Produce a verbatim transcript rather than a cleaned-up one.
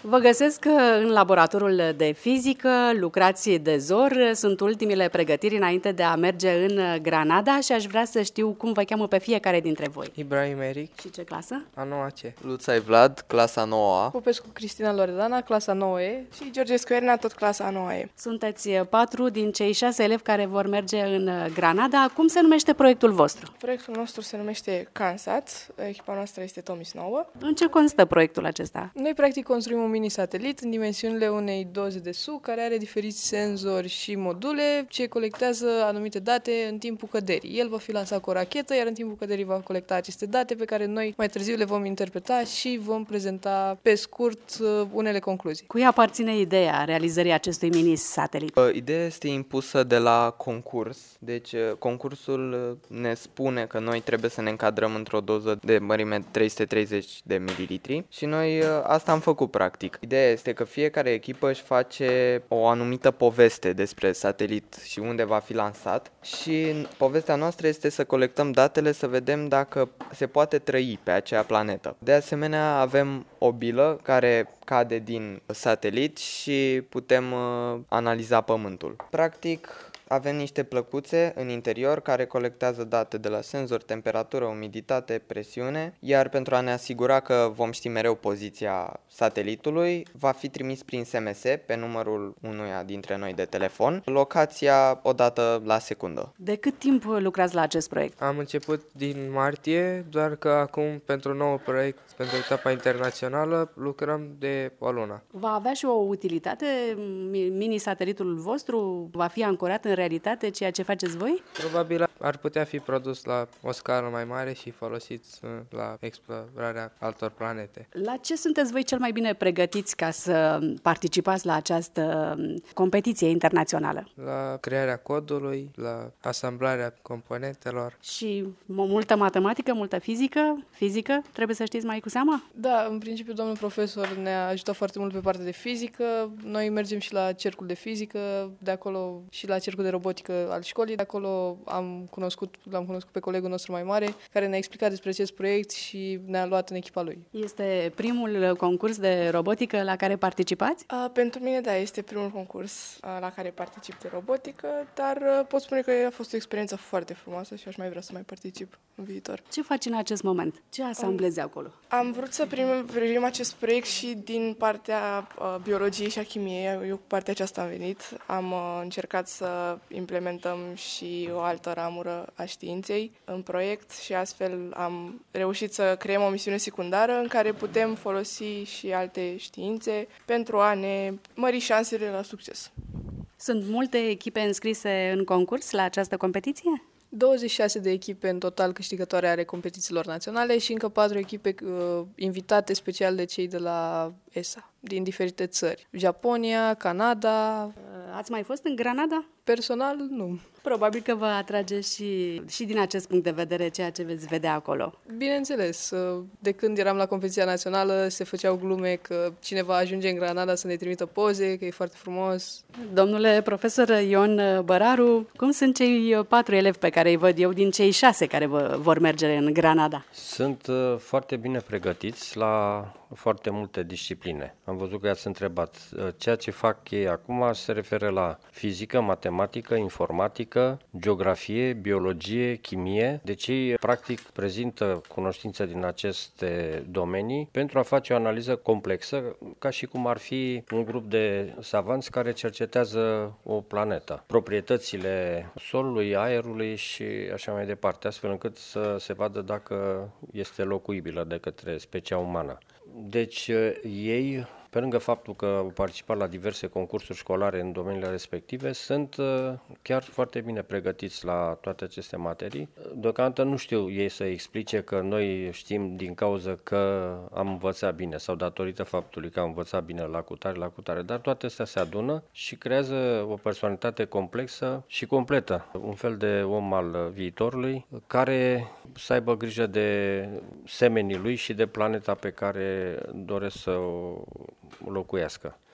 Vă găsesc în laboratorul de fizică, lucrați de zor, sunt ultimile pregătiri înainte de a merge în Granada și aș vrea să știu cum vă cheamă pe fiecare dintre voi. Ibrahim Eric. Și ce clasă? A noua C. Luțai Vlad, clasa nouă A. Popescu Cristina Loredana, clasa nouă E. Și Georgescu Erna, tot clasa nouă E. Sunteți patru din cei șase elevi care vor merge în Granada. Cum se numește proiectul vostru? Proiectul nostru se numește CANSAT, echipa noastră este Tomis nouă. În ce constă proiectul acesta? Noi practic construim un mini-satelit în dimensiunile unei doze de suc care are diferiți senzori și module ce colectează anumite date în timpul căderii. El va fi lansat cu o rachetă, iar în timpul căderii va colecta aceste date pe care noi mai târziu le vom interpreta și vom prezenta pe scurt unele concluzii. Cui aparține ideea realizării acestui mini-satelit? Ideea este impusă de la concurs, deci concursul ne spune că noi trebuie să ne încadrăm într-o doză de mărime trei sute treizeci de mililitri și noi asta am făcut practic. Ideea este că fiecare echipă își face o anumită poveste despre satelit și unde va fi lansat și povestea noastră este să colectăm datele să vedem dacă se poate trăi pe acea planetă. De asemenea, avem o bilă care cade din satelit și putem uh, analiza Pământul. Practic, avem niște plăcuțe în interior care colectează date de la senzor, temperatură, umiditate, presiune, iar pentru a ne asigura că vom ști mereu poziția satelitului, va fi trimis prin S M S pe numărul unuia dintre noi de telefon, locația o dată la secundă. De cât timp lucrați la acest proiect? Am început din martie, doar că acum pentru un nou proiect, pentru etapa internațională, lucrăm de o lună. Va avea și o utilitate? Mini-satelitul vostru va fi ancorat în realitate ceea ce faceți voi? Probabil ar putea fi produs la o scară mai mare și folosit la explorarea altor planete. La ce sunteți voi cel mai bine pregătiți ca să participați la această competiție internațională? La crearea codului, la asamblarea componentelor. Și multă matematică, multă fizică? Fizică? Trebuie să știți mai cu seama? Da, în principiu domnul profesor ne-a ajutat foarte mult pe partea de fizică. Noi mergem și la cercul de fizică, de acolo și la cercul de robotică al școlii. De acolo am cunoscut, l-am cunoscut pe colegul nostru mai mare, care ne-a explicat despre acest proiect și ne-a luat în echipa lui. Este primul concurs de robotică la care participați? A, pentru mine, da, este primul concurs a, la care particip de robotică, dar a, pot spune că a fost o experiență foarte frumoasă și aș mai vrea să mai particip în viitor. Ce faci în acest moment? Ce asamblezi am, acolo? Am vrut să primim, primim acest proiect și din partea a, biologiei și a chimiei. Eu cu partea aceasta am venit. Am a, încercat să implementăm și o altă ramură a științei în proiect și astfel am reușit să creăm o misiune secundară în care putem folosi și alte științe pentru a ne mări șansele la succes. Sunt multe echipe înscrise în concurs la această competiție? douăzeci și șase de echipe în total câștigătoare ale competițiilor naționale și încă patru echipe uh, invitate special de cei de la E S A, din diferite țări. Japonia, Canada. Ați mai fost în Granada? Personal, nu. Probabil că vă atrage și, și din acest punct de vedere ceea ce veți vedea acolo. Bineînțeles, de când eram la competiția națională se făceau glume că cineva ajunge în Granada să ne trimită poze, că e foarte frumos. Domnule profesor Ion Băraru, cum sunt cei patru elevi pe care îi văd eu din cei șase care vă vor merge în Granada? Sunt uh, foarte bine pregătiți la foarte multe discipline. Am văzut că i-ați întrebat. Ceea ce fac ei acum se referă la fizică, matematică, informatică, geografie, biologie, chimie. Deci ei practic prezintă cunoștințe din aceste domenii pentru a face o analiză complexă, ca și cum ar fi un grup de savanți care cercetează o planetă. Proprietățile solului, aerului și așa mai departe, astfel încât să se vadă dacă este locuibilă de către specia umană. Deci ei, pe lângă faptul că au participat la diverse concursuri școlare în domeniile respective, sunt chiar foarte bine pregătiți la toate aceste materii. Deocamdată nu știu ei să explice că noi știm din cauza că am învățat bine sau datorită faptului că am învățat bine la cutare, la cutare, dar toate astea se adună și creează o personalitate complexă și completă, un fel de om al viitorului care să aibă grijă de semenii lui și de planeta pe care doresc să o locuiască.